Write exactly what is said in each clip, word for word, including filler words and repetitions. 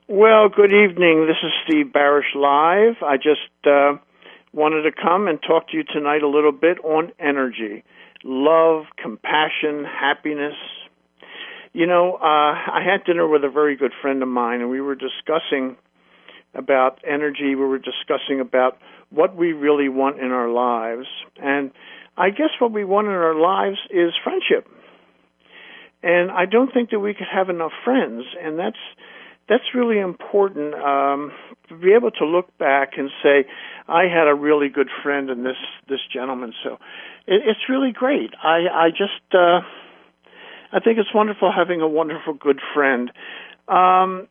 Well, good evening. This is Steve Barish live. I just uh, wanted to come and talk to you tonight a little bit on energy, love, compassion, happiness. You know, uh, I had dinner with a very good friend of mine, and we were discussing about energy. We were discussing about what we really want in our lives. And I guess what we want in our lives is friendship. And I don't think that we could have enough friends, and that's That's really important, um, to be able to look back and say, I had a really good friend in this, this gentleman. So it, it's really great. I, I just, uh, I think it's wonderful having a wonderful, good friend. Um,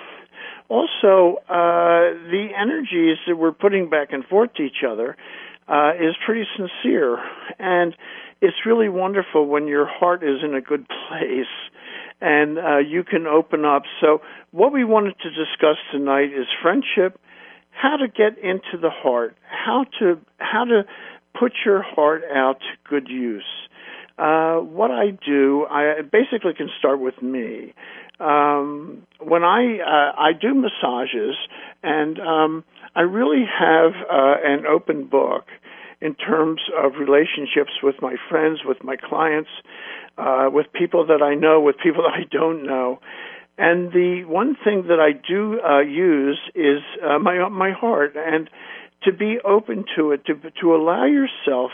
also, uh, the energies that we're putting back and forth to each other uh, is pretty sincere. And it's really wonderful when your heart is in a good place and uh, you can open up. So what we wanted to discuss tonight is friendship, how to get into the heart, how to how to put your heart out to good use. Uh, what I do, I basically can start with me. Um, when I uh, I do massages, and um, I really have uh, an open book in terms of relationships with my friends, with my clients, uh, with people that I know, with people that I don't know. And the one thing that I do uh, use is uh, my my heart, and to be open to it, to to allow yourself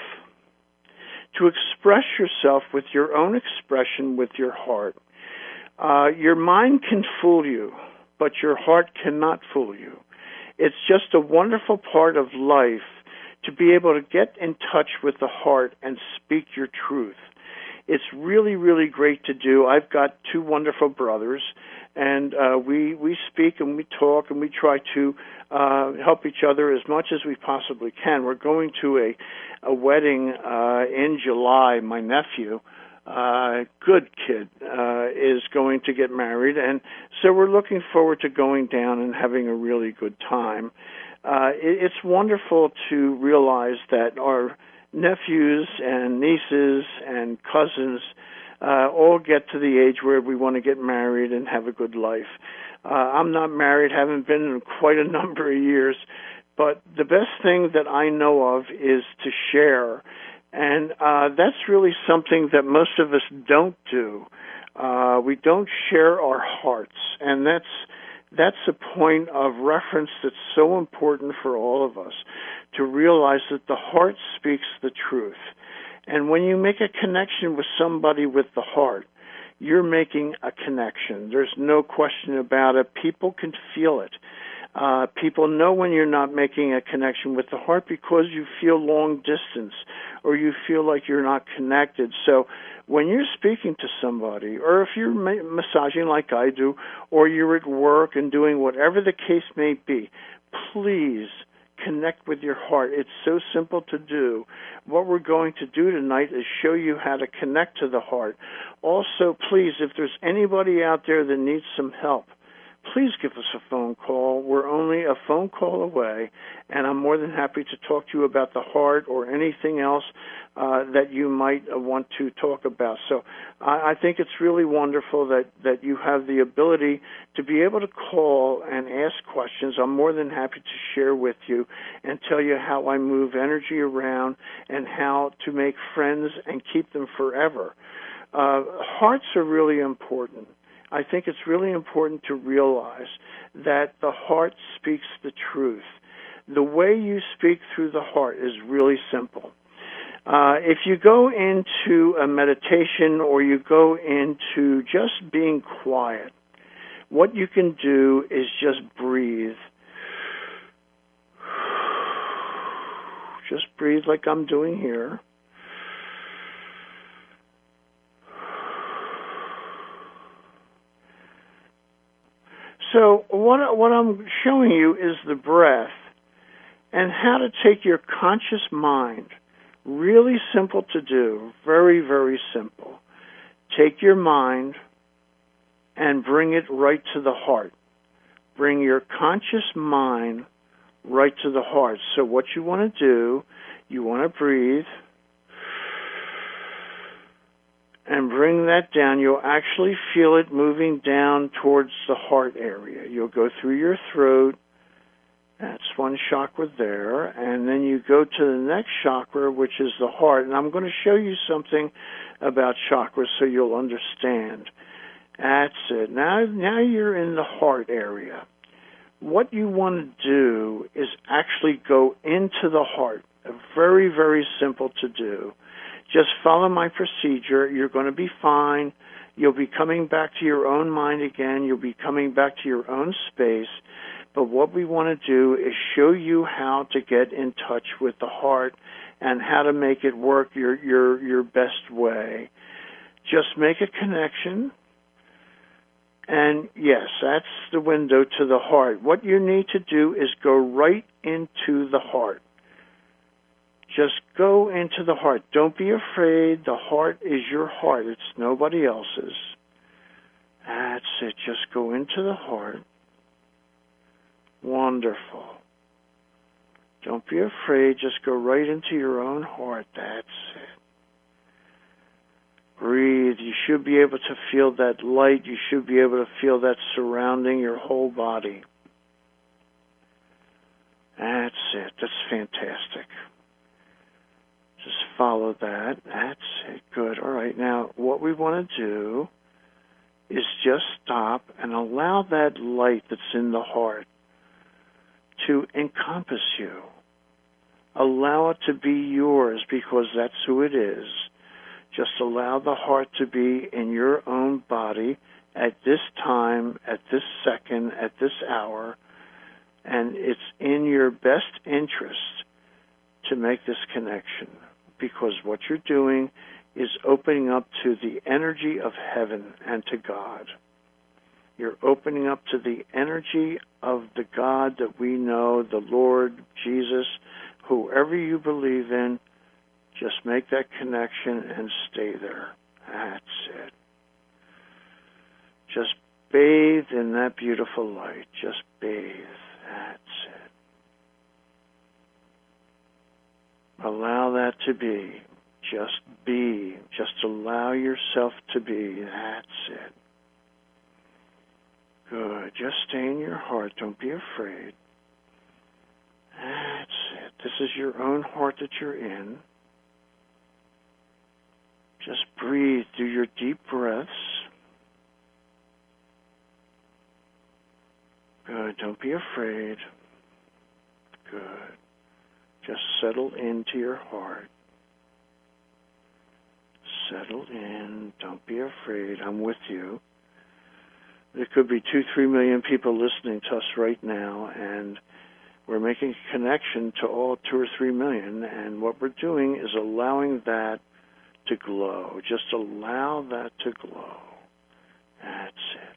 to express yourself with your own expression, with your heart. Uh, your mind can fool you, but your heart cannot fool you. It's just a wonderful part of life to be able to get in touch with the heart and speak your truth. It's really, really great to do. I've got two wonderful brothers, and uh, we we speak and we talk and we try to uh, help each other as much as we possibly can. We're going to a a wedding uh, in July. My nephew, uh, good kid, uh, is going to get married, and so we're looking forward to going down and having a really good time. Uh, it, it's wonderful to realize that our nephews and nieces and cousins uh, all get to the age where we want to get married and have a good life. Uh, I'm not married, haven't been in quite a number of years, but the best thing that I know of is to share, and uh, that's really something that most of us don't do. Uh, we don't share our hearts, and that's That's a point of reference that's so important for all of us, to realize that the heart speaks the truth. And when you make a connection with somebody with the heart, you're making a connection. There's no question about it. People can feel it. Uh, people know when you're not making a connection with the heart because you feel long distance or you feel like you're not connected. So when you're speaking to somebody, or if you're ma- massaging like I do, or you're at work and doing whatever the case may be, please connect with your heart. It's so simple to do. What we're going to do tonight is show you how to connect to the heart. Also, please, if there's anybody out there that needs some help, please give us a phone call. We're only a phone call away, and I'm more than happy to talk to you about the heart or anything else uh, that you might uh, want to talk about. So I, I think it's really wonderful that, that you have the ability to be able to call and ask questions. I'm more than happy to share with you and tell you how I move energy around and how to make friends and keep them forever. Uh, hearts are really important. I think it's really important to realize that the heart speaks the truth. The way you speak through the heart is really simple. Uh, if you go into a meditation or you go into just being quiet, what you can do is just breathe. Just breathe like I'm doing here. So what what I'm showing you is the breath and how to take your conscious mind, really simple to do, very, very simple. Take your mind and bring it right to the heart. Bring your conscious mind right to the heart. So what you want to do, you want to breathe, and bring that down. You'll actually feel it moving down towards the heart area. You'll go through your throat. That's one chakra there. And then you go to the next chakra, which is the heart. And I'm going to show you something about chakras so you'll understand. That's it. Now, now you're in the heart area. What you want to do is actually go into the heart. Very, very simple to do. Just follow my procedure. You're going to be fine. You'll be coming back to your own mind again. You'll be coming back to your own space. But what we want to do is show you how to get in touch with the heart and how to make it work your your your best way. Just make a connection. And yes, that's the window to the heart. What you need to do is go right into the heart. Just go into the heart. Don't be afraid. The heart is your heart. It's nobody else's. That's it. Just go into the heart. Wonderful. Don't be afraid. Just go right into your own heart. That's it. Breathe. You should be able to feel that light. You should be able to feel that surrounding your whole body. That's it. That's fantastic. Just follow that. That's it. Good. All right. Now, what we want to do is just stop and allow that light that's in the heart to encompass you. Allow it to be yours because that's who it is. Just allow the heart to be in your own body at this time, at this second, at this hour, and it's in your best interest to make this connection because what you're doing is opening up to the energy of heaven and to God. You're opening up to the energy of the God that we know, the Lord, Jesus, whoever you believe in. Just make that connection and stay there. That's it. Just bathe in that beautiful light. Just bathe. That's it. Allow that to be. Just be. Just allow yourself to be. That's it. Good. Just stay in your heart. Don't be afraid. That's it. This is your own heart that you're in. Just breathe. Do your deep breaths. Good. Don't be afraid. Good. Just settle into your heart. Settle in. Don't be afraid. I'm with you. There could be two, three million people listening to us right now, and we're making a connection to all two or three million, and what we're doing is allowing that to glow. Just allow that to glow. That's it.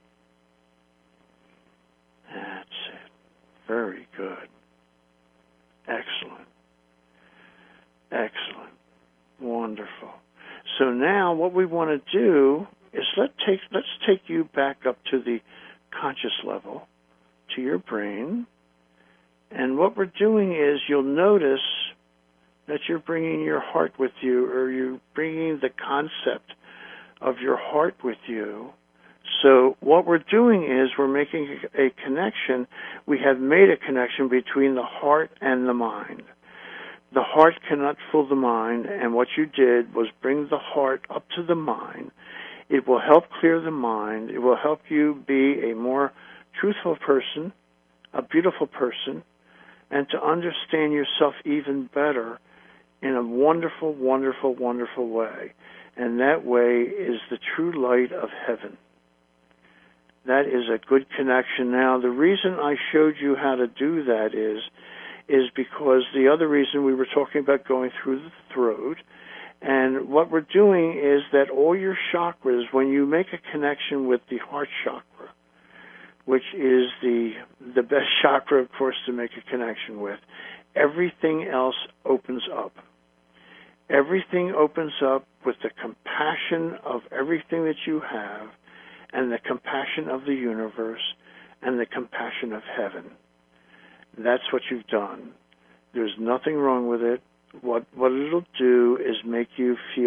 That's it. Very good. Excellent. Excellent. Wonderful. So now what we want to do is let take, let's take you back up to the conscious level, to your brain. And what we're doing is you'll notice that you're bringing your heart with you, or you're bringing the concept of your heart with you. So what we're doing is we're making a connection. We have made a connection between the heart and the mind. The heart cannot fool the mind, and what you did was bring the heart up to the mind. It will help clear the mind. It will help you be a more truthful person, a beautiful person, and to understand yourself even better in a wonderful, wonderful, wonderful way. And that way is the true light of heaven. That is a good connection. Now, the reason I showed you how to do that is, is because the other reason we were talking about going through the throat, and what we're doing is that all your chakras, when you make a connection with the heart chakra, which is the the best chakra, of course, to make a connection with, everything else opens up. Everything opens up with the compassion of everything that you have, and the compassion of the universe, and the compassion of heaven. That's what you've done. There's nothing wrong with it. What what it'll do is make you feel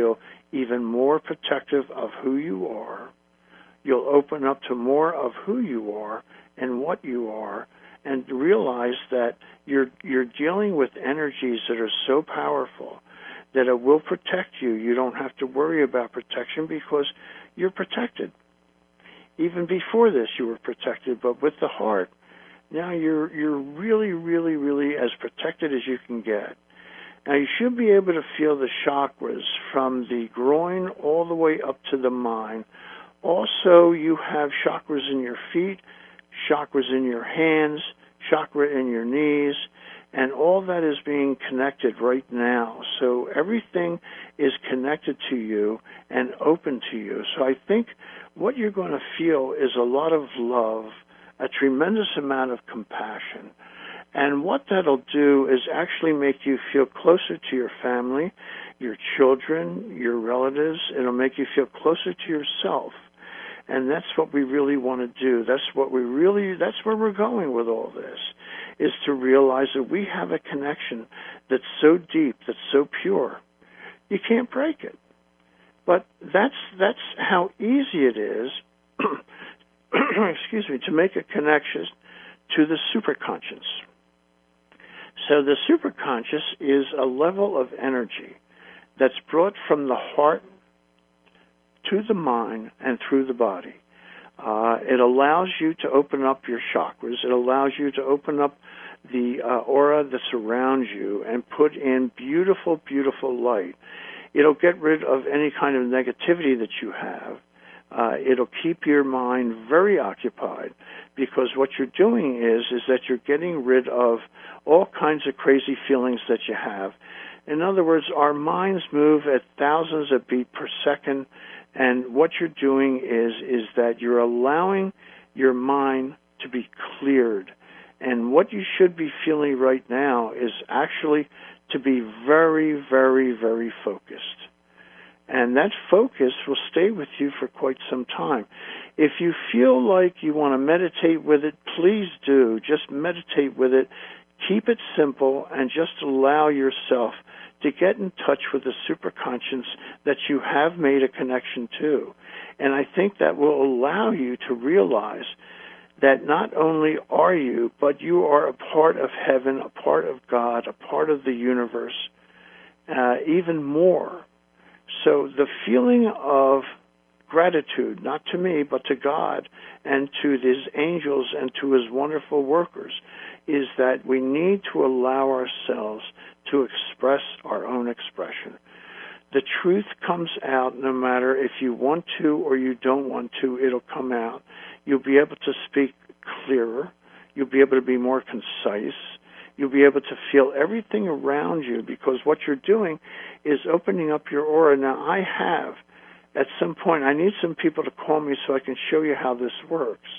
even more protective of who you are. You'll open up to more of who you are and what you are, and realize that you're you're dealing with energies that are so powerful that it will protect you. You don't have to worry about protection because you're protected. Even before this, you were protected, but with the heart, now you're you're really, really, really as protected as you can get. Now, you should be able to feel the chakras from the groin all the way up to the mind. Also, you have chakras in your feet, chakras in your hands, chakra in your knees, and all that is being connected right now. So everything is connected to you and open to you. So I think what you're going to feel is a lot of love, a tremendous amount of compassion. And what that'll do is actually make you feel closer to your family, your children, your relatives. It'll make you feel closer to yourself. And that's what we really want to do. That's what we really, that's where we're going with all this, is to realize that we have a connection that's so deep, that's so pure, you can't break it. But that's that's how easy it is, excuse me, to make a connection to the superconscious. So the superconscious is a level of energy that's brought from the heart to the mind and through the body. Uh, it allows you to open up your chakras. It allows you to open up the uh, aura that surrounds you and put in beautiful, beautiful light. It'll get rid of any kind of negativity that you have. Uh, it'll keep your mind very occupied, because what you're doing is is that you're getting rid of all kinds of crazy feelings that you have. In other words, our minds move at thousands of beats per second, and what you're doing is is that you're allowing your mind to be cleared. And what you should be feeling right now is actually to be very, very, very focused. And that focus will stay with you for quite some time. If you feel like you want to meditate with it, please do. Just meditate with it. Keep it simple and just allow yourself to get in touch with the superconscious that you have made a connection to. And I think that will allow you to realize that not only are you, but you are a part of heaven, a part of God, a part of the universe, uh, even more. So the feeling of gratitude, not to me, but to God and to His angels and to His wonderful workers, is that we need to allow ourselves to express our own expression. The truth comes out no matter if you want to or you don't want to, it'll come out. You'll be able to speak clearer. You'll be able to be more concise. You'll be able to feel everything around you, because what you're doing is opening up your aura. Now, I have, at some point, I need some people to call me so I can show you how this works.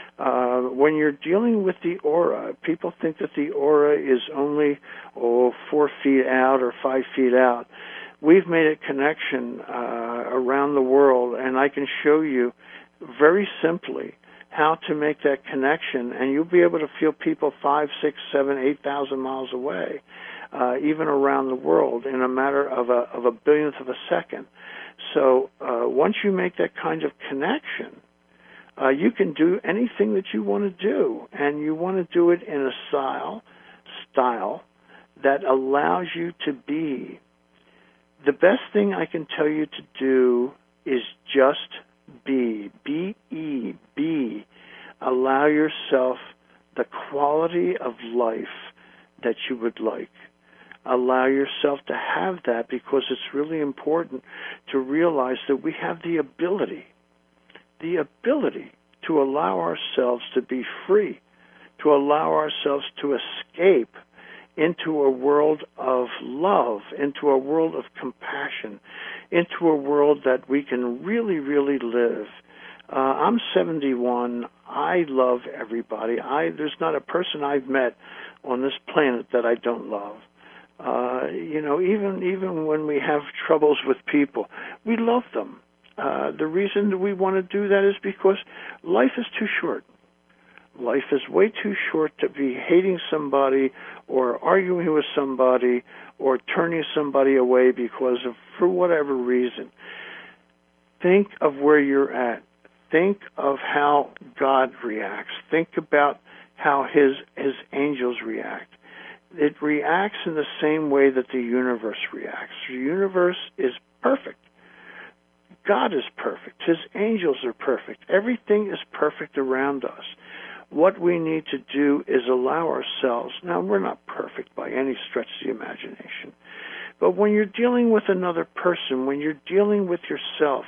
Uh, when you're dealing with the aura, people think that the aura is only, oh, four feet out or five feet out. We've made a connection uh, around the world, and I can show you very simply how to make that connection, and you'll be able to feel people five, six, seven, eight thousand miles away, uh, even around the world, in a matter of a of a billionth of a second. So uh, once you make that kind of connection, uh, you can do anything that you want to do, and you want to do it in a style style that allows you to be. The best thing I can tell you to do is just be. B E, be. Allow yourself the quality of life that you would like. Allow yourself to have that, because it's really important to realize that we have the ability, the ability to allow ourselves to be free, to allow ourselves to escape into a world of love, into a world of compassion, into a world that we can really, really live. Uh, I'm seventy-one. I love everybody. I there's not a person I've met on this planet that I don't love. Uh, you know, even even when we have troubles with people, we love them. Uh, the reason that we want to do that is because life is too short. Life is way too short to be hating somebody or arguing with somebody or turning somebody away because of, for whatever reason. Think of where you're at. Think of how God reacts. Think about how his his angels react. It reacts in the same way that the universe reacts. The universe is perfect. God is perfect. His angels are perfect. Everything is perfect around us. What we need to do is allow ourselves, now we're not perfect by any stretch of the imagination, but when you're dealing with another person, when you're dealing with yourself,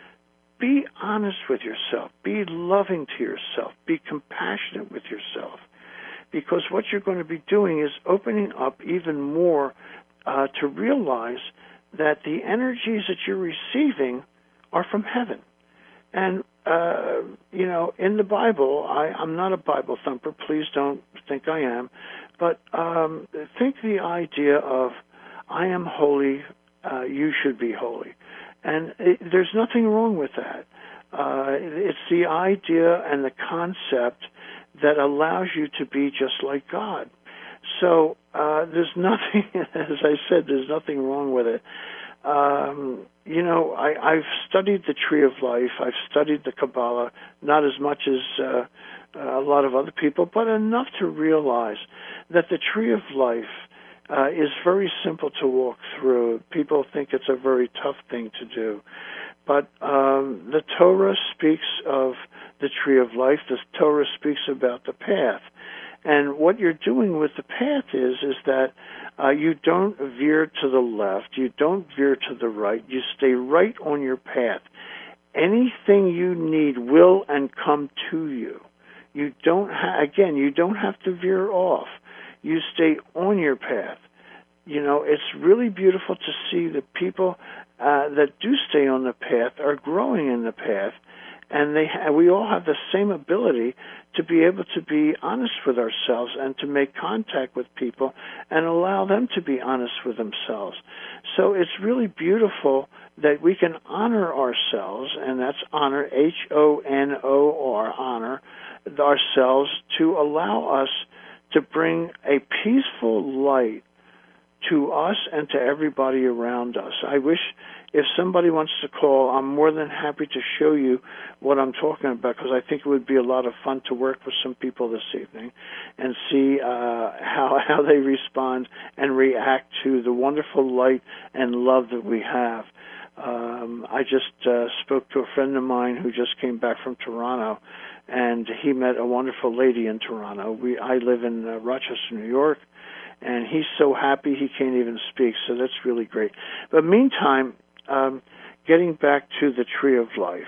be honest with yourself. Be loving to yourself. Be compassionate with yourself. Because what you're going to be doing is opening up even more uh, to realize that the energies that you're receiving are from heaven. And, uh, you know, in the Bible, I, I'm not a Bible thumper. Please don't think I am. But um, think the idea of, I am holy, uh, you should be holy. And it, there's nothing wrong with that. Uh, it's the idea and the concept that allows you to be just like God. So uh, there's nothing, as I said, there's nothing wrong with it. Um, you know, I, I've studied the Tree of Life. I've studied the Kabbalah, not as much as uh, a lot of other people, but enough to realize that the Tree of Life uh, is very simple to walk through. People think it's a very tough thing to do. But um, the Torah speaks of the Tree of Life. The Torah speaks about the path. And what you're doing with the path is, is that uh, you don't veer to the left, you don't veer to the right, you stay right on your path. Anything you need will and come to you. You don't, ha- again, you don't have to veer off. You stay on your path. You know, it's really beautiful to see the people uh, that do stay on the path are growing in the path, and they ha- we all have the same ability to be able to be honest with ourselves and to make contact with people and allow them to be honest with themselves. So it's really beautiful that we can honor ourselves, and that's honor, H O N O R, honor ourselves, to allow us to bring a peaceful light to us and to everybody around us. I wish if somebody wants to call, I'm more than happy to show you what I'm talking about, because I think it would be a lot of fun to work with some people this evening and see uh, how how they respond and react to the wonderful light and love that we have. Um, I just uh, spoke to a friend of mine who just came back from Toronto, and he met a wonderful lady in Toronto. We I live in uh, Rochester, New York, and he's so happy he can't even speak, so that's really great. But meantime, um, getting back to the Tree of Life,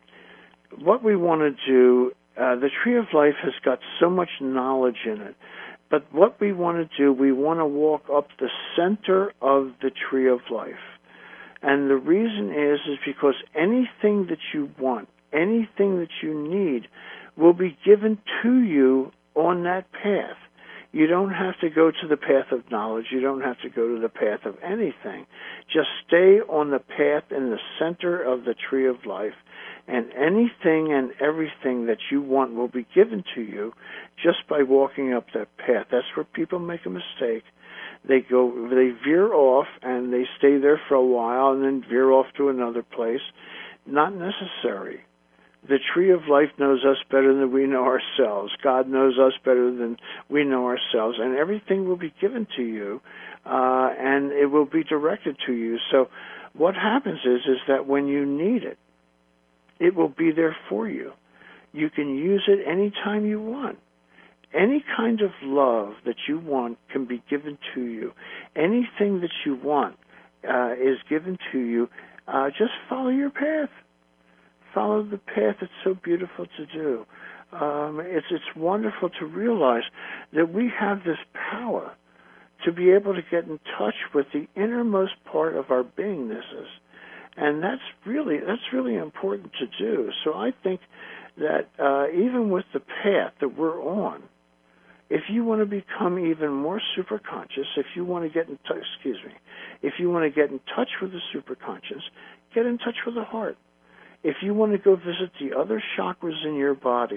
what we want to do, uh, the Tree of Life has got so much knowledge in it, but what we want to do, we want to walk up the center of the Tree of Life. And the reason is, is because anything that you want, anything that you need, will be given to you on that path. You don't have to go to the path of knowledge. You don't have to go to the path of anything. Just stay on the path in the center of the Tree of Life, and anything and everything that you want will be given to you just by walking up that path. That's where people make a mistake. They go, they veer off, and they stay there for a while, and then veer off to another place. Not necessary. The Tree of Life knows us better than we know ourselves. God knows us better than we know ourselves, and everything will be given to you, uh, and it will be directed to you. So what happens is, is that when you need it, it will be there for you. You can use it anytime you want. Any kind of love that you want can be given to you. Anything that you want uh, is given to you. Uh, just follow your path. Follow the path. It's so beautiful to do. Um, it's it's wonderful to realize that we have this power to be able to get in touch with the innermost part of our beingnesses, and that's really that's really important to do. So I think that uh, even with the path that we're on, if you want to become even more superconscious, if you want to get in touch, excuse me, if you want to get in touch with the superconscious, get in touch with the heart. If you want to go visit the other chakras in your body,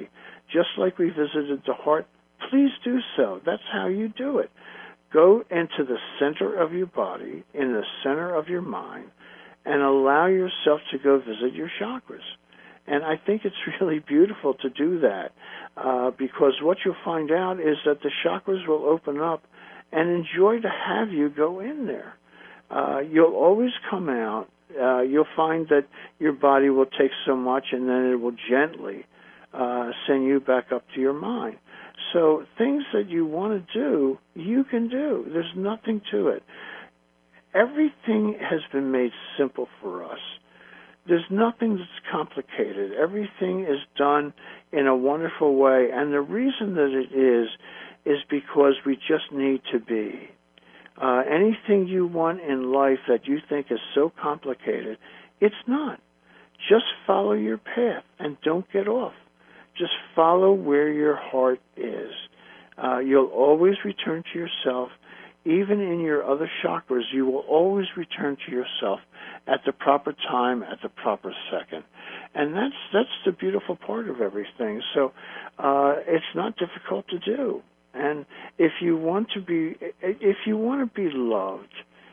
just like we visited the heart, please do so. That's how you do it. Go into the center of your body, in the center of your mind, and allow yourself to go visit your chakras. And I think it's really beautiful to do that, uh, because what you'll find out is that the chakras will open up and enjoy to have you go in there. Uh, you'll always come out. Uh, you'll find that your body will take so much, and then it will gently uh, send you back up to your mind. So things that you want to do, you can do. There's nothing to it. Everything has been made simple for us. There's nothing that's complicated. Everything is done in a wonderful way. And the reason that it is, is because we just need to be. Uh, anything you want in life that you think is so complicated, it's not. Just follow your path and don't get off. Just follow where your heart is. Uh, you'll always return to yourself. Even in your other chakras, you will always return to yourself at the proper time, at the proper second. And that's that's the beautiful part of everything. So uh, it's not difficult to do. And if you want to be, if you want to be loved,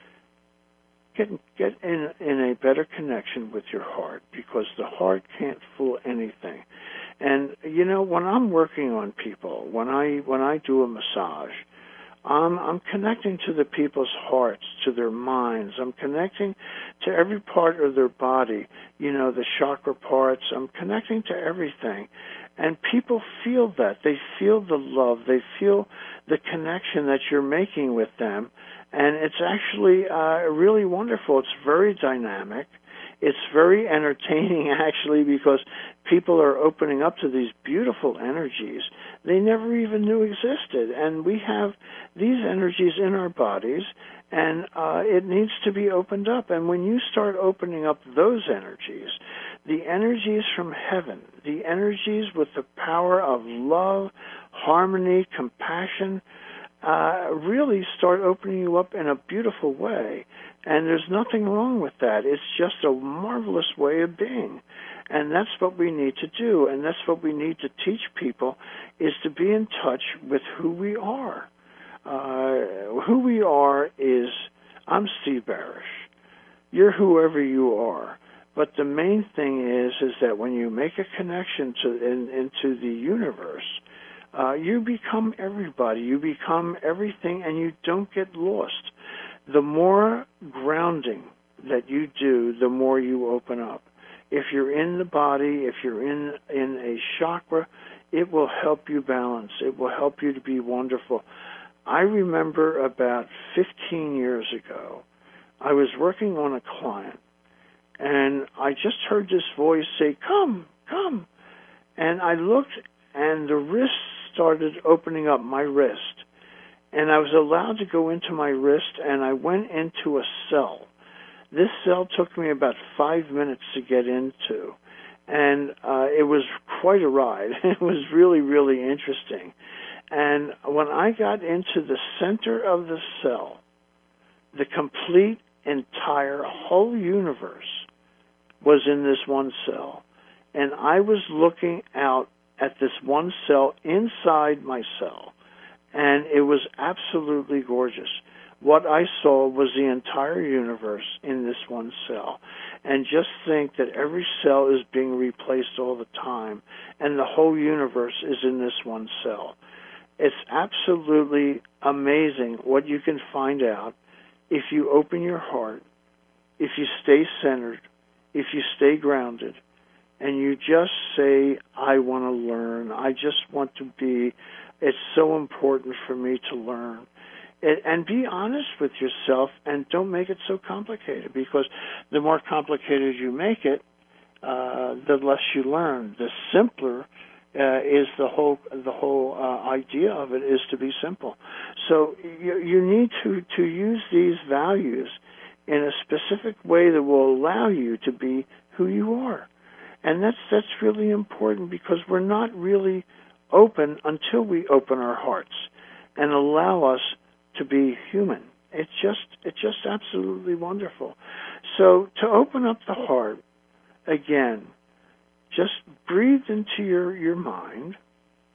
get get in in a better connection with your heart, because the heart can't fool anything. And you know, when I'm working on people, when I when I do a massage, I'm, I'm connecting to the people's hearts, to their minds. I'm connecting to every part of their body, you know, the chakra parts. I'm connecting to everything. And people feel that. They feel the love. They feel the connection that you're making with them. And it's actually uh, really wonderful. It's very dynamic. It's very entertaining, actually, because people are opening up to these beautiful energies they never even knew existed. And we have these energies in our bodies, and uh, it needs to be opened up. And when you start opening up those energies, the energies from heaven, the energies with the power of love, harmony, compassion, uh, really start opening you up in a beautiful way. And there's nothing wrong with that. It's just a marvelous way of being. And that's what we need to do, and that's what we need to teach people, is to be in touch with who we are. Uh, who we are is, I'm Steve Barish. You're whoever you are. But the main thing is, is that when you make a connection to in, into the universe, uh, you become everybody. You become everything, and you don't get lost. The more grounding that you do, the more you open up. If you're in the body, if you're in in a chakra, it will help you balance. It will help you to be wonderful. I remember about fifteen years ago, I was working on a client, and I just heard this voice say, "Come, come." And I looked, and the wrist started opening up, my wrist. And I was allowed to go into my wrist, and I went into a cell. This cell took me about five minutes to get into, and uh, it was quite a ride. It was really, really interesting. And when I got into the center of the cell, the complete, entire, whole universe was in this one cell. And I was looking out at this one cell inside my cell, and it was absolutely gorgeous. What I saw was the entire universe in this one cell. And just think that every cell is being replaced all the time, and the whole universe is in this one cell. It's absolutely amazing what you can find out if you open your heart, if you stay centered, if you stay grounded, and you just say, I want to learn, I just want to be, it's so important for me to learn. And be honest with yourself, and don't make it so complicated, because the more complicated you make it, uh, the less you learn. The simpler uh, is the whole the whole uh, idea of it is to be simple. So you, you need to, to use these values in a specific way that will allow you to be who you are. And that's that's really important, because we're not really open until we open our hearts and allow us to be human. It's just it's just absolutely wonderful. So to open up the heart, again, just breathe into your, your mind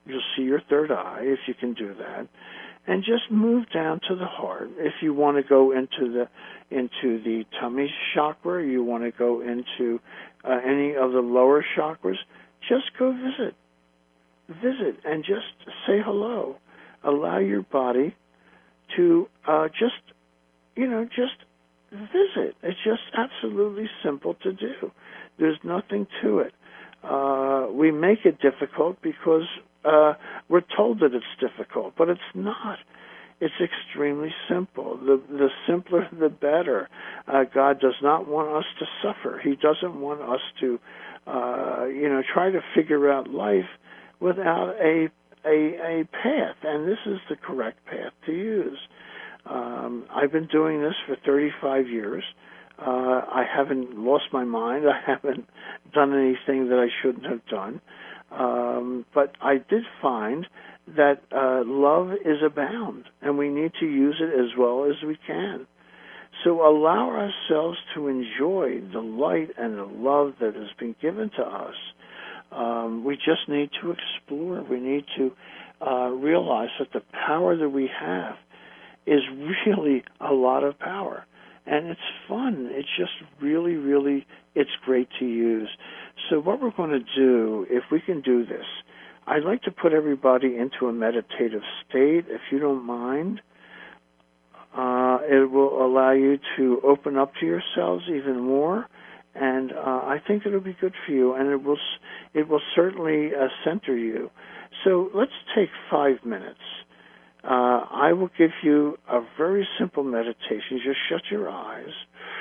You'll see your third eye if you can do that. And just move down to the heart. If you want to go into the into the tummy chakra, you want to go into uh, any of the lower chakras, just go visit. Visit and just say hello. Allow your body to uh, just, you know, just visit. It's just absolutely simple to do. There's nothing to it. Uh, we make it difficult because uh, we're told that it's difficult, but it's not. It's extremely simple. The the simpler, the better. Uh, God does not want us to suffer. He doesn't want us to, uh, you know, try to figure out life without a, a a path. And this is the correct path to use. Um, I've been doing this for thirty-five years. Uh, I haven't lost my mind. I haven't done anything that I shouldn't have done. Um, but I did find that uh, love is abound, and we need to use it as well as we can. So allow ourselves to enjoy the light and the love that has been given to us. Um, we just need to explore. We need to uh, realize that the power that we have is really a lot of power. And it's fun. It's just really, really, it's great to use. So what we're going to do, if we can do this, I'd like to put everybody into a meditative state, if you don't mind. Uh, it will allow you to open up to yourselves even more, and uh, I think it'll be good for you, and it will it will certainly uh, center you. So let's take five minutes. Uh, I will give you a very simple meditation. Just shut your eyes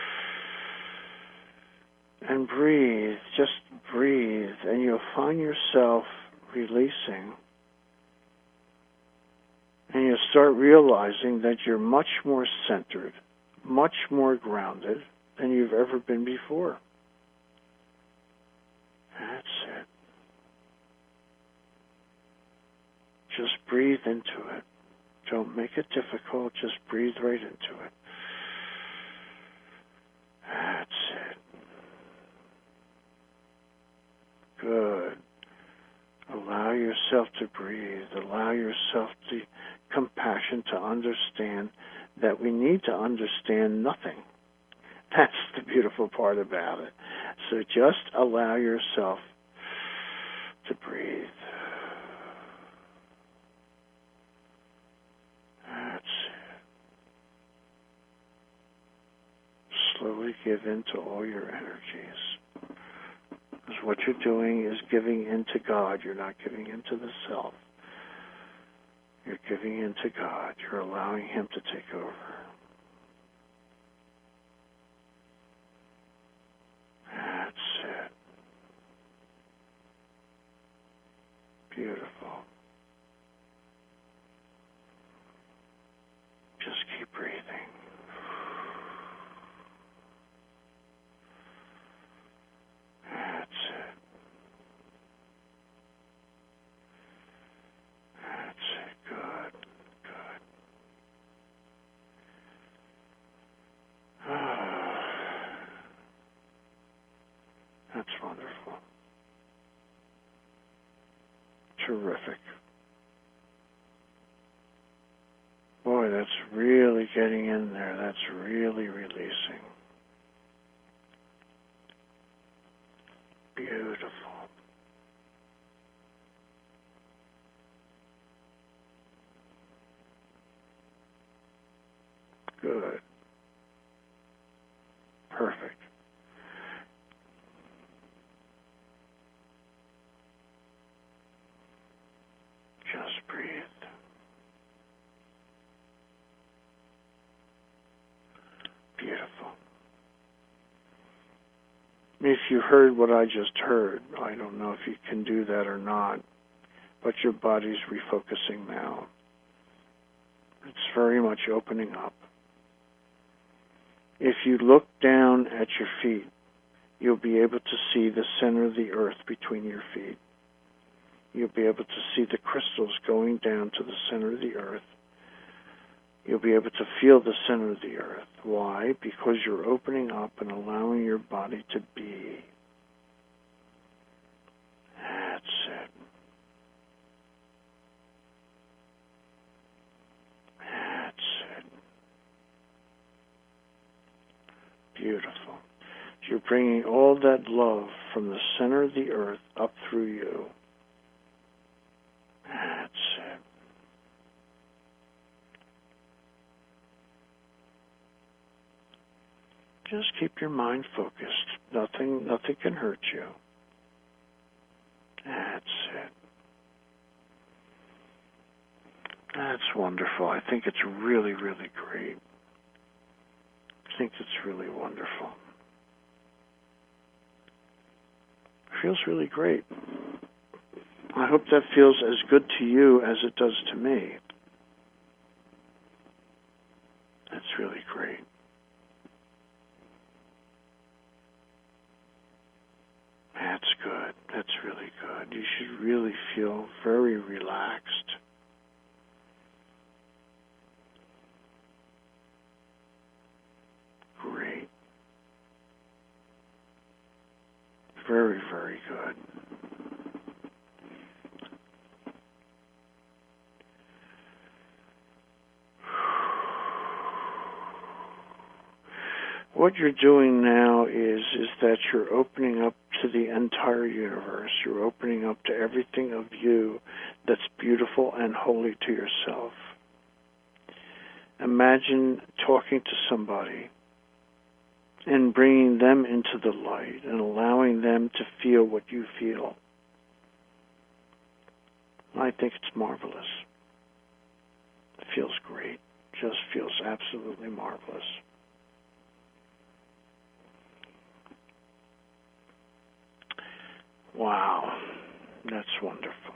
and breathe. Just breathe, and you'll find yourself releasing. And you'll start realizing that you're much more centered, much more grounded than you've ever been before. That's it. Just breathe into it. Don't make it difficult. Just breathe right into it. That's it. Good. Allow yourself to breathe. Allow yourself the compassion to understand that we need to understand nothing. That's the beautiful part about it. So just allow yourself to breathe. That's it. Slowly give in to all your energies. Because what you're doing is giving in to God. You're not giving in to the self. You're giving in to God. You're allowing Him to take over. That's it. Beautiful. Just keep breathing. That's it. That's it. Good. Good. Ah. That's wonderful. Terrific. Boy, that's really getting in there. That's really releasing. Beautiful. Good. Perfect. Just breathe. Beautiful. If you heard what I just heard, I don't know if you can do that or not, but your body's refocusing now. It's very much opening up. If you look down at your feet, you'll be able to see the center of the earth between your feet. You'll be able to see the crystals going down to the center of the earth. You'll be able to feel the center of the earth. Why? Because you're opening up and allowing your body to be. That's it. You're bringing all that love from the center of the earth up through you. That's it. Just keep your mind focused. Nothing, nothing can hurt you. That's it. That's wonderful. I think it's really, really great. I think it's really wonderful. Feels really great. I hope that feels as good to you as it does to me. That's really great. That's good. That's really good. You should really feel very relaxed. Great. Very, very good. What you're doing now is is that you're opening up to the entire universe. You're opening up to everything of you that's beautiful and holy to yourself. Imagine talking to somebody and bringing them into the light and allowing them to feel what you feel. I think it's marvelous. It feels great. Just feels absolutely marvelous. Wow, that's wonderful.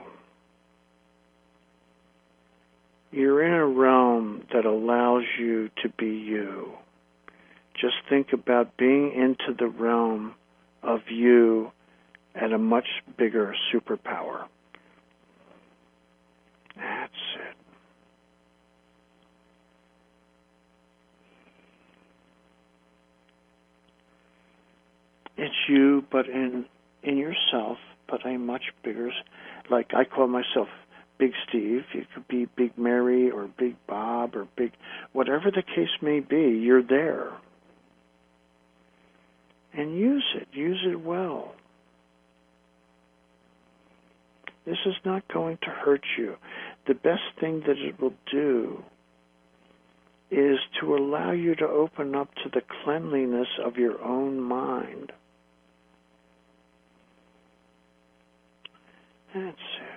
You're in a realm that allows you to be you. Just think about being into the realm of you at a much bigger superpower. That's it. It's you, but in in yourself, but a much bigger, like I call myself Big Steve. You could be Big Mary or Big Bob or Big, whatever the case may be, you're there. And use it. Use it well. This is not going to hurt you. The best thing that it will do is to allow you to open up to the cleanliness of your own mind. That's it.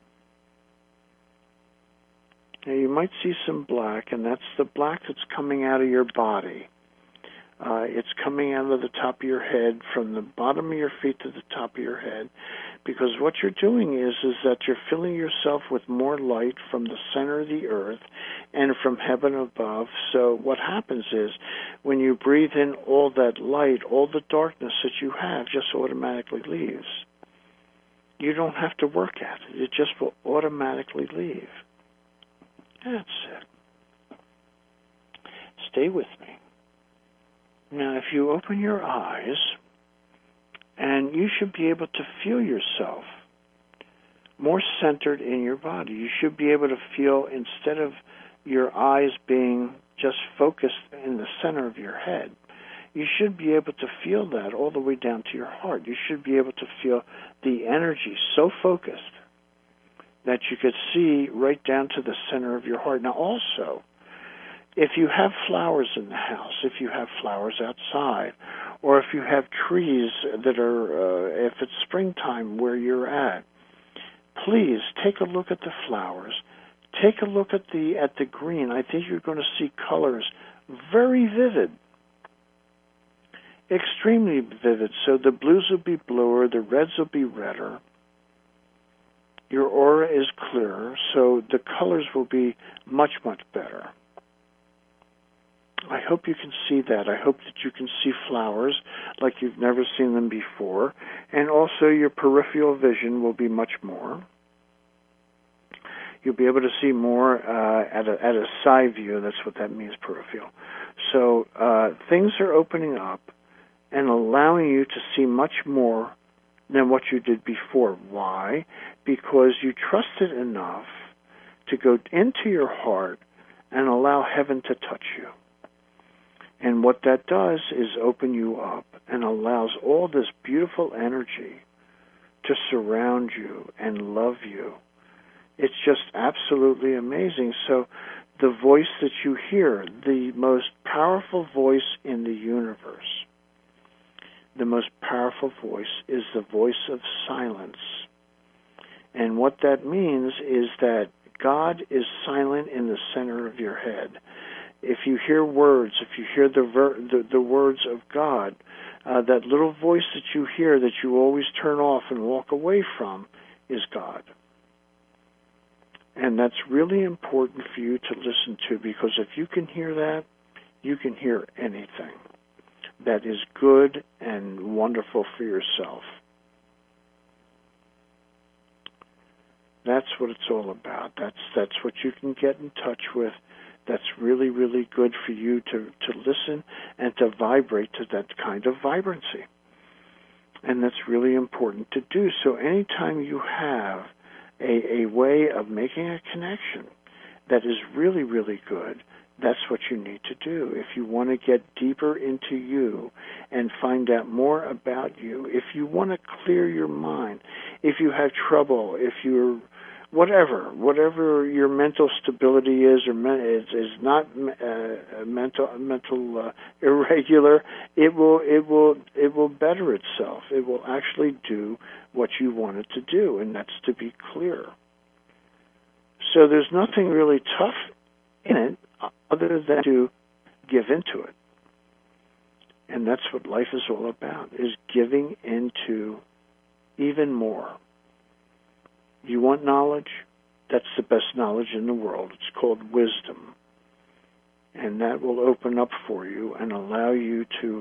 Now you might see some black, and that's the black that's coming out of your body. Uh, it's coming out of the top of your head, from the bottom of your feet to the top of your head, because what you're doing is is that you're filling yourself with more light from the center of the earth and from heaven above. So what happens is, when you breathe in all that light, all the darkness that you have just automatically leaves. You don't have to work at it. It just will automatically leave. That's it. Stay with me. Now, if you open your eyes, and you should be able to feel yourself more centered in your body. You should be able to feel, instead of your eyes being just focused in the center of your head, you should be able to feel that all the way down to your heart. You should be able to feel the energy so focused that you could see right down to the center of your heart. Now also, if you have flowers in the house, if you have flowers outside, or if you have trees that are, uh, if it's springtime where you're at, please take a look at the flowers. Take a look at the at the green. I think you're going to see colors very vivid. Extremely vivid. So the blues will be bluer, the reds will be redder. Your aura is clearer, so the colors will be much, much better. I hope you can see that. I hope that you can see flowers like you've never seen them before. And also your peripheral vision will be much more. You'll be able to see more uh, at, a, at a side view. That's what that means, peripheral. So uh, things are opening up and allowing you to see much more than what you did before. Why? Because you trusted enough to go into your heart and allow heaven to touch you. And what that does is open you up and allows all this beautiful energy to surround you and love you. It's just absolutely amazing. So the voice that you hear, the most powerful voice in the universe, the most powerful voice is the voice of silence. And what that means is that God is silent in the center of your head. If you hear words, if you hear the ver- the, the words of God, uh, that little voice that you hear that you always turn off and walk away from is God. And that's really important for you to listen to, because if you can hear that, you can hear anything that is good and wonderful for yourself. That's what it's all about. That's that's what you can get in touch with. That's really, really good for you to, to listen and to vibrate to that kind of vibrancy. And that's really important to do. So anytime you have a, a way of making a connection that is really, really good, that's what you need to do. If you want to get deeper into you and find out more about you, if you want to clear your mind, if you have trouble, if you're whatever, whatever your mental stability is or is, is not uh, mental mental uh, irregular, it will it will it will better itself. It will actually do what you want it to do, and that's to be clear. So there's nothing really tough in it other than to give into it. And that's what life is all about, is giving into even more. You want knowledge? That's the best knowledge in the world. It's called wisdom. And that will open up for you and allow you to,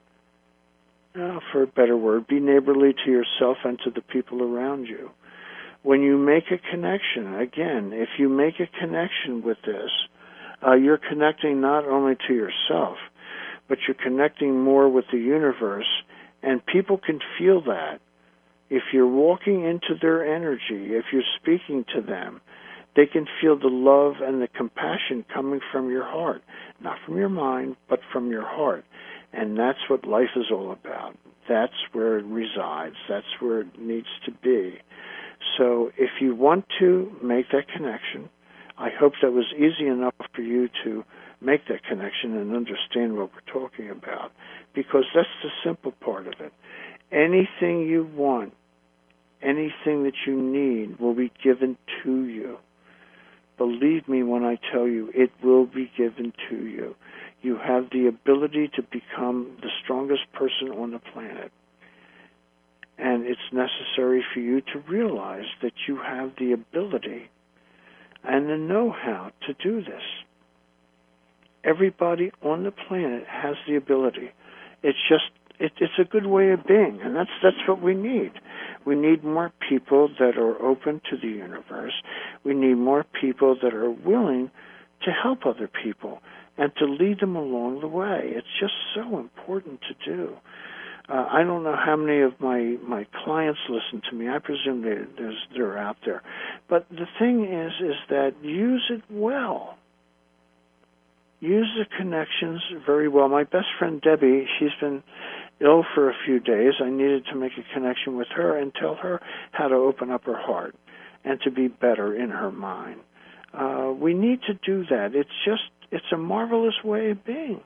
uh, for a better word, be neighborly to yourself and to the people around you. When you make a connection, again, if you make a connection with this, uh, you're connecting not only to yourself, but you're connecting more with the universe, and people can feel that. If you're walking into their energy, if you're speaking to them, they can feel the love and the compassion coming from your heart. Not from your mind, but from your heart. And that's what life is all about. That's where it resides. That's where it needs to be. So if you want to make that connection, I hope that was easy enough for you to make that connection and understand what we're talking about, because that's the simple part of it. Anything you want, anything that you need will be given to you. Believe me when I tell you, it will be given to you. You have the ability to become the strongest person on the planet. And it's necessary for you to realize that you have the ability and the know-how to do this. Everybody on the planet has the ability. It's just It, it's a good way of being, and that's that's what we need. We need more people that are open to the universe. We need more people that are willing to help other people and to lead them along the way. It's just so important to do. Uh, I don't know how many of my, my clients listen to me. I presume they, there's, they're out there. But the thing is, is that use it well. Use the connections very well. My best friend Debbie, she's been ill for a few days. I needed to make a connection with her and tell her how to open up her heart and to be better in her mind. Uh, we need to do that. It's just, it's a marvelous way of being.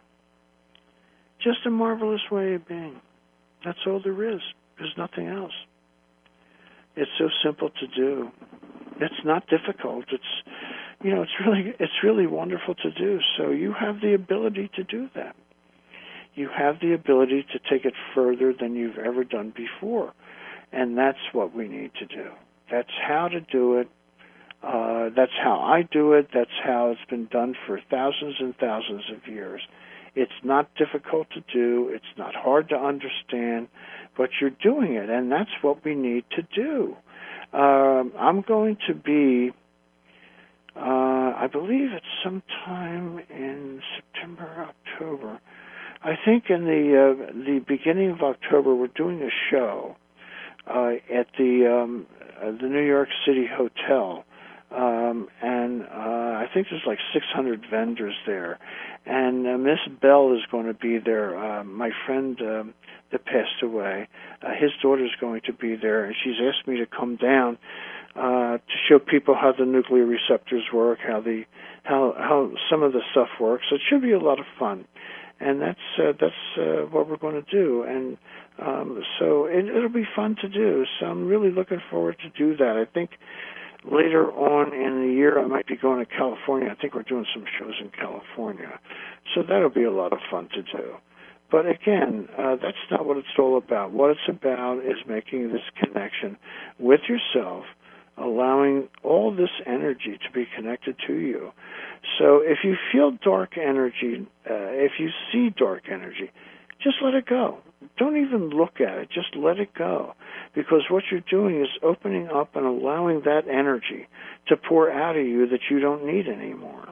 Just a marvelous way of being. That's all there is. There's nothing else. It's so simple to do. It's not difficult. It's, you know, it's really, it's really wonderful to do. So you have the ability to do that. You have the ability to take it further than you've ever done before. And that's what we need to do. That's how to do it. Uh, that's how I do it. That's how it's been done for thousands and thousands of years. It's not difficult to do. It's not hard to understand, but you're doing it, and that's what we need to do. Um, I'm going to be, uh, I believe it's sometime in September, October. I think in the uh, the beginning of October, we're doing a show uh, at the um, uh, the New York City Hotel, um, and uh, I think think there's like six hundred vendors there. And uh, Miss Bell is going to be there. Uh, my friend um, that passed away, uh, his daughter's going to be there, and she's asked me to come down uh, to show people how the nuclear receptors work, how the how how some of the stuff works. So it should be a lot of fun, and that's uh, that's uh, what we're going to do. And um, so it, it'll be fun to do. So I'm really looking forward to do that. I think later on in the year I might be going to California. I think we're doing some shows in California, so that'll be a lot of fun to do. But again, uh, that's not what it's all about. What it's about is making this connection with yourself, allowing all this energy to be connected to you. So if you feel dark energy, uh, if you see dark energy, just let it go. Don't even look at it. Just let it go. Because what you're doing is opening up and allowing that energy to pour out of you that you don't need anymore.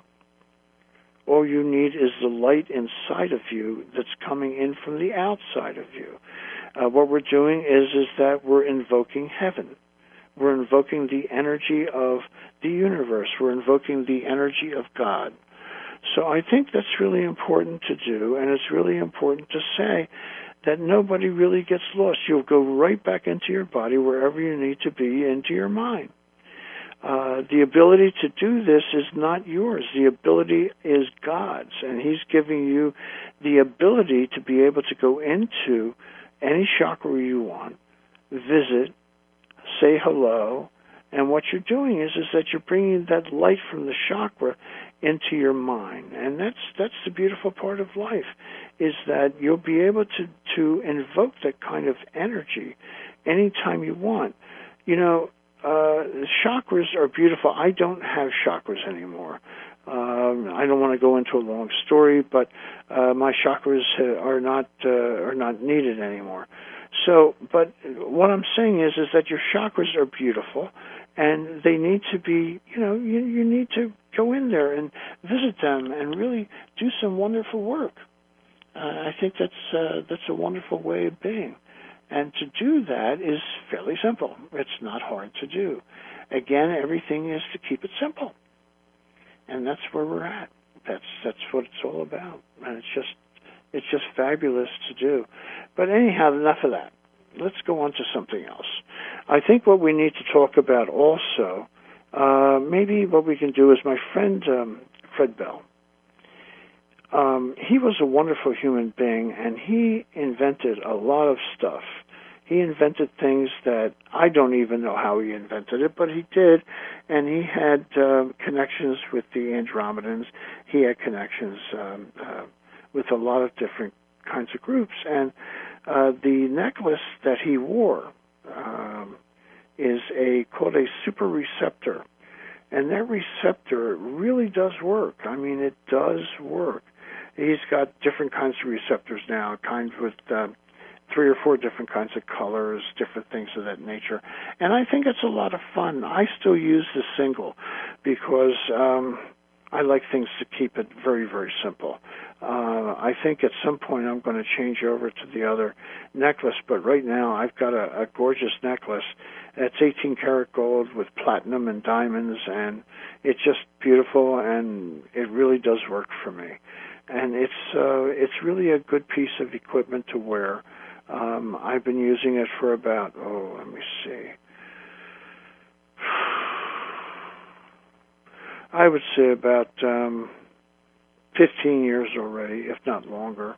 All you need is the light inside of you that's coming in from the outside of you. Uh, what we're doing is, is that we're invoking heaven. We're invoking the energy of the universe. We're invoking the energy of God. So I think that's really important to do, and it's really important to say that nobody really gets lost. You'll go right back into your body, wherever you need to be, into your mind. Uh, the ability to do this is not yours. The ability is God's, and He's giving you the ability to be able to go into any chakra you want, visit, say hello, and what you're doing is is that you're bringing that light from the chakra into your mind, and that's that's the beautiful part of life, is that you'll be able to to invoke that kind of energy anytime you want. You know, uh, chakras are beautiful. I don't have chakras anymore. Um, I don't want to go into a long story, but uh, my chakras uh, are not uh, are not needed anymore. So, but what I'm saying is, is that your chakras are beautiful, and they need to be, you know, you, you need to go in there and visit them and really do some wonderful work. Uh, I think that's uh, that's a wonderful way of being. And to do that is fairly simple. It's not hard to do. Again, everything is to keep it simple. And that's where we're at. That's that's what it's all about. And it's just it's just fabulous to do. But anyhow, enough of that. Let's go on to something else. I think what we need to talk about also, uh, maybe what we can do is my friend um, Fred Bell. Um, he was a wonderful human being, and he invented a lot of stuff. He invented things that I don't even know how he invented it, but he did, and he had uh, connections with the Andromedans. He had connections um, uh, with a lot of different kinds of groups, and uh, the necklace that he wore um, is a called a super receptor, and that receptor really does work. I mean, it does work. He's got different kinds of receptors now, kinds with uh, three or four different kinds of colors, different things of that nature. And I think it's a lot of fun. I still use the single because um, I like things to keep it very, very simple. Uh, I think at some point I'm going to change over to the other necklace, but right now I've got a, a gorgeous necklace. It's eighteen karat gold with platinum and diamonds, and it's just beautiful, and it really does work for me. And it's uh, it's really a good piece of equipment to wear. Um, I've been using it for about, oh, let me see. I would say about um, fifteen years already, if not longer.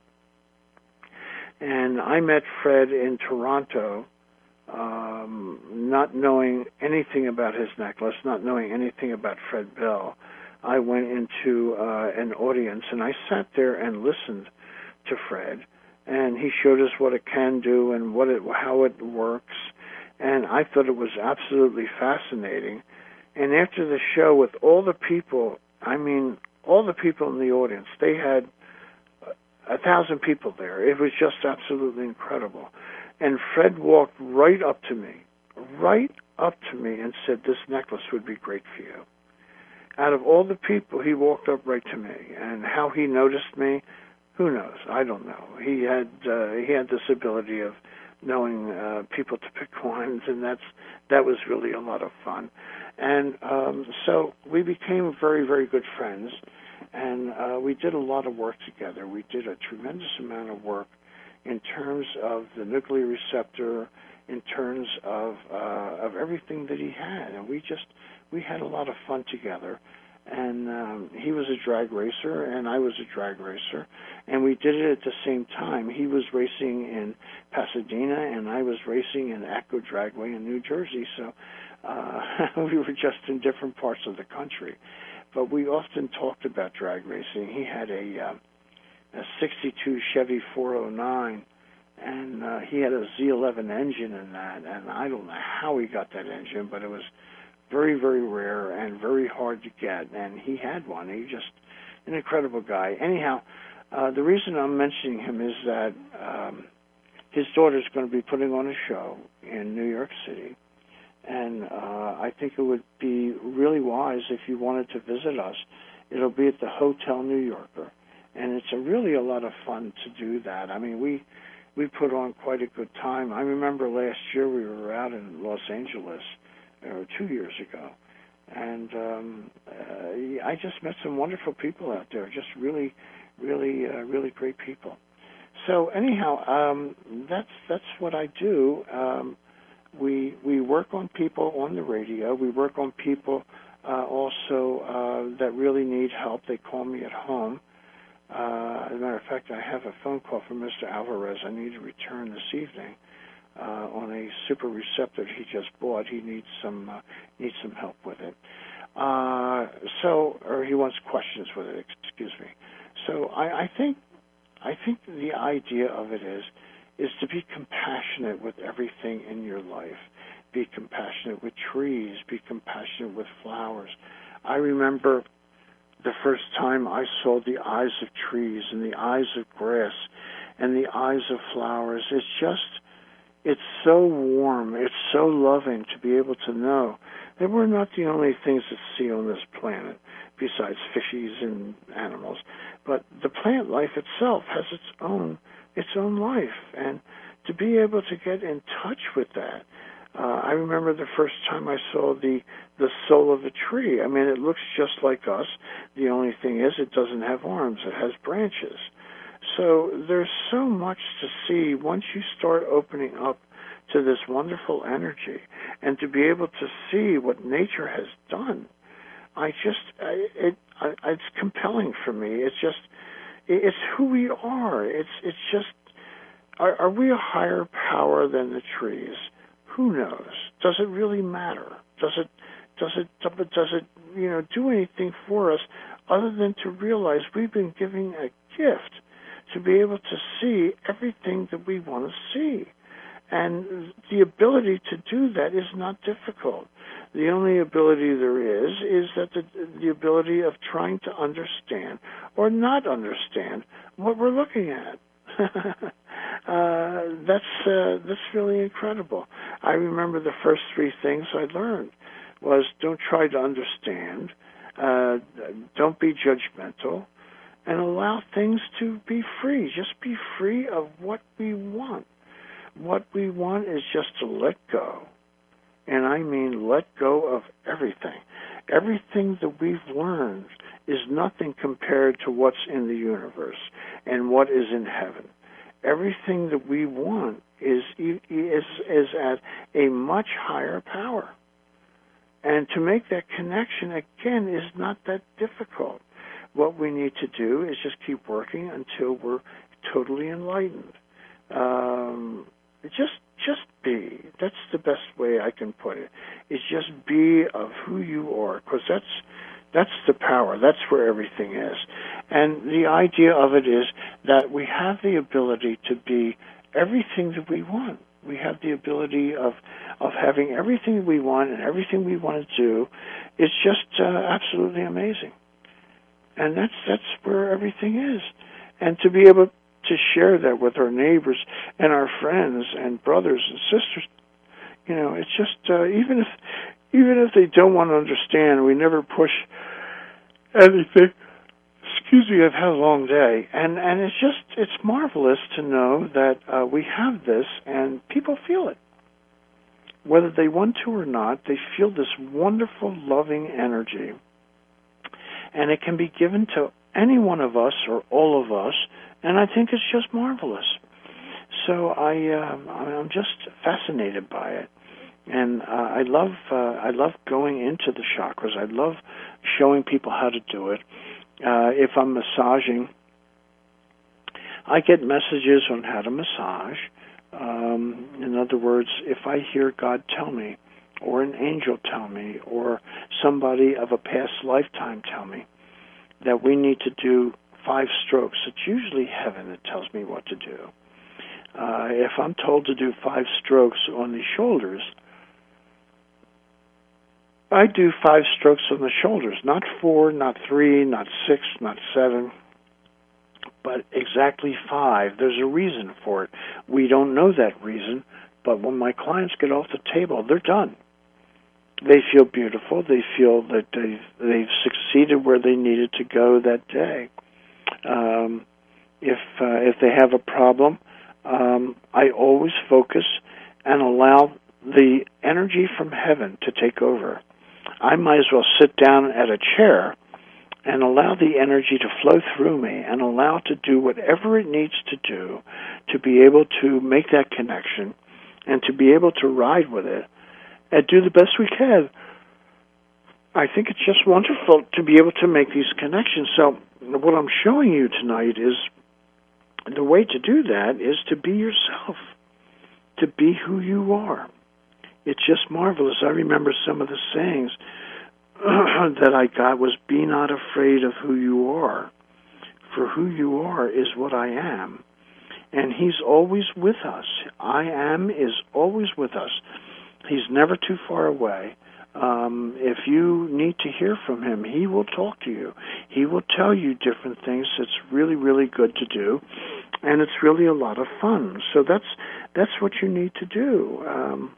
And I met Fred in Toronto, um, not knowing anything about his necklace, not knowing anything about Fred Bell. I went into uh, an audience, and I sat there and listened to Fred, and he showed us what it can do and what it, how it works, and I thought it was absolutely fascinating. And after the show, with all the people, I mean, all the people in the audience, they had a thousand people there. It was just absolutely incredible. And Fred walked right up to me, right up to me, and said, "This necklace would be great for you." Out of all the people, he walked up right to me, and how he noticed me, who knows? I don't know. He had uh, he had this ability of knowing uh, people to pick ones, and that's that was really a lot of fun. And um, so we became very, very good friends, and uh, we did a lot of work together. We did a tremendous amount of work in terms of the nuclear receptor, in terms of uh, of everything that he had, and we just we had a lot of fun together. And um, he was a drag racer, and I was a drag racer, and we did it at the same time. He was racing in Pasadena, and I was racing in Atco Dragway in New Jersey. So uh, we were just in different parts of the country, but we often talked about drag racing. He had a uh, a sixty-two Chevy four oh nine, and uh, he had a Z eleven engine in that, and I don't know how he got that engine, but it was very, very rare and very hard to get, and he had one. He's just an incredible guy. Anyhow, uh, the reason I'm mentioning him is that um, his daughter's going to be putting on a show in New York City, and uh, I think it would be really wise if you wanted to visit us. It'll be at the Hotel New Yorker, and it's a really a lot of fun to do that. I mean, we we put on quite a good time. I remember last year we were out in Los Angeles, or two years ago, and um, uh, I just met some wonderful people out there, just really, really, uh, really great people. So anyhow, um, that's that's what I do. Um, we we work on people on the radio. We work on people uh, also uh, that really need help. They call me at home. Uh, as a matter of fact, I have a phone call from Mister Alvarez I need to return this evening. Uh, on a super receptor he just bought. He needs some uh, needs some help with it. Uh, so, or he wants questions with it. Excuse me. So, I, I think I think the idea of it is is to be compassionate with everything in your life. Be compassionate with trees. Be compassionate with flowers. I remember the first time I saw the eyes of trees and the eyes of grass and the eyes of flowers. It's just It's so warm, it's so loving to be able to know that we're not the only things that see on this planet, besides fishies and animals, but the plant life itself has its own its own life, and to be able to get in touch with that. Uh, I remember the first time I saw the the soul of a tree. I mean, it looks just like us. The only thing is it doesn't have arms, it has branches. So there's so much to see once you start opening up to this wonderful energy, and to be able to see what nature has done. I just, I, it, I, it's compelling for me. It's just, it's who we are. It's, it's just, are, are we a higher power than the trees? Who knows? Does it really matter? Does it, does it, does it, you know, do anything for us other than to realize we've been giving a gift to be able to see everything that we want to see. And the ability to do that is not difficult. The only ability there is is that the, the ability of trying to understand or not understand what we're looking at. uh, that's uh, that's really incredible. I remember the first three things I learned was don't try to understand, uh, don't be judgmental, and allow things to be free. Just be free of what we want. What we want is just to let go. And I mean let go of everything. Everything that we've learned is nothing compared to what's in the universe and what is in heaven. Everything that we want is is is at a much higher power. And to make that connection, again, is not that difficult. What we need to do is just keep working until we're totally enlightened. Um, just just be. That's the best way I can put it. Is just be of who you are, because that's that's the power. That's where everything is. And the idea of it is that we have the ability to be everything that we want. We have the ability of of having everything we want, and everything we want to do is just uh, absolutely amazing. And that's that's where everything is. And to be able to share that with our neighbors and our friends and brothers and sisters, you know, it's just uh, even if even if they don't want to understand, we never push anything. excuse me, I've had a long day, and and it's just it's marvelous to know that uh, we have this, and people feel it, whether they want to or not. They feel this wonderful, loving energy, and it can be given to any one of us or all of us, and I think it's just marvelous. So I uh, I'm just fascinated by it. And uh, I love uh, I love going into the chakras. I love showing people how to do it. Uh, if I'm massaging, I get messages on how to massage. Um, in other words, if I hear God tell me, or an angel tell me, or somebody of a past lifetime tell me that we need to do five strokes, it's usually heaven that tells me what to do. Uh, if I'm told to do five strokes on the shoulders, I do five strokes on the shoulders, not four, not three, not six, not seven, but exactly five. There's a reason for it. We don't know that reason, but when my clients get off the table, they're done. They feel beautiful. They feel that they've, they've succeeded where they needed to go that day. Um, if uh, if they have a problem, um, I always focus and allow the energy from heaven to take over. I might as well sit down at a chair and allow the energy to flow through me and allow it to do whatever it needs to do to be able to make that connection and to be able to ride with it and do the best we can. I think it's just wonderful to be able to make these connections. So what I'm showing you tonight is the way to do that is to be yourself, to be who you are. It's just marvelous. I remember some of the sayings that I got was, be not afraid of who you are, for who you are is what I am. And he's always with us. I am is always with us. He's never too far away. Um, if you need to hear from him, he will talk to you. He will tell you different things that's really, really good to do, and it's really a lot of fun. So that's that's what you need to do. Um,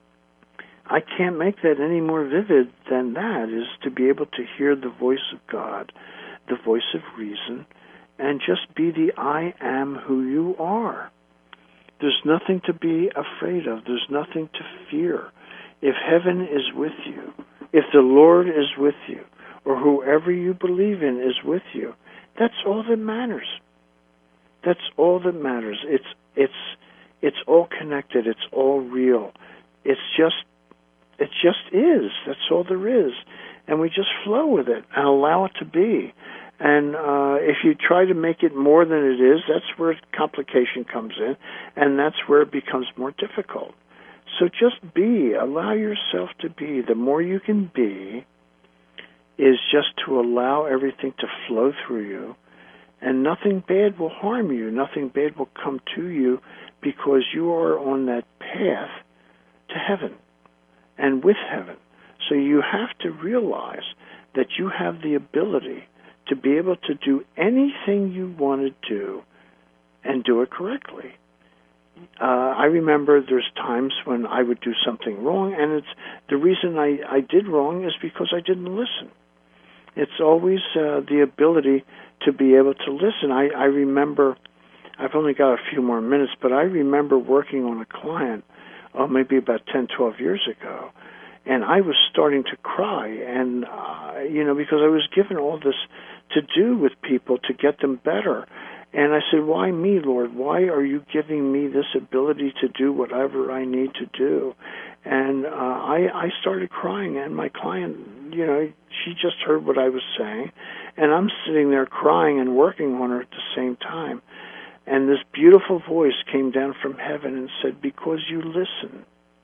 I can't make that any more vivid than that, is to be able to hear the voice of God, the voice of reason, and just be the I am who you are. There's nothing to be afraid of. There's nothing to fear. If heaven is with you, if the Lord is with you, or whoever you believe in is with you, that's all that matters. That's all that matters. It's it's it's all connected. It's all real. It's just it just is. That's all there is, and we just flow with it and allow it to be. And uh, if you try to make it more than it is, that's where complication comes in, and that's where it becomes more difficult. So just be. Allow yourself to be. The more you can be is just to allow everything to flow through you, and nothing bad will harm you. Nothing bad will come to you because you are on that path to heaven and with heaven. So you have to realize that you have the ability to be able to do anything you want to do and do it correctly. Uh, I remember there's times when I would do something wrong, and it's the reason I, I did wrong is because I didn't listen. It's always uh, the ability to be able to listen. I, I remember, I've only got a few more minutes, but I remember working on a client, oh, maybe about ten, twelve years ago, and I was starting to cry, and, uh, you know, because I was given all this to do with people to get them better. And I said, why me, Lord? Why are you giving me this ability to do whatever I need to do? And uh, I, I started crying, and my client, you know, she just heard what I was saying, and I'm sitting there crying and working on her at the same time. And this beautiful voice came down from heaven and said, because you listen,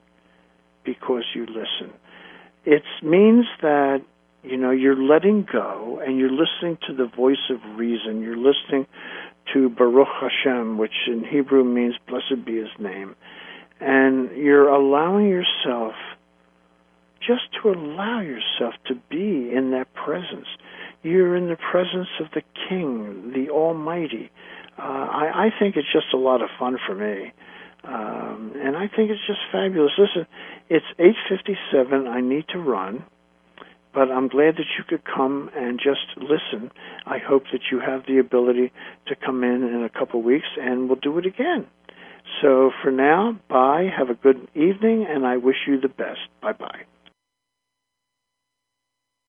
because you listen. It means that, you know, you're letting go, and you're listening to the voice of reason. You're listening to Baruch Hashem, which in Hebrew means blessed be his name. And you're allowing yourself, just to allow yourself to be in that presence. You're in the presence of the King, the Almighty. Uh, I, I think it's just a lot of fun for me. Um, and I think it's just fabulous. Listen, it's eight fifty-seven. I need to run. but I'm glad that you could come and just listen. I hope that you have the ability to come in in a couple of weeks, and we'll do it again. So for now, bye. Have a good evening, and I wish you the best. Bye-bye.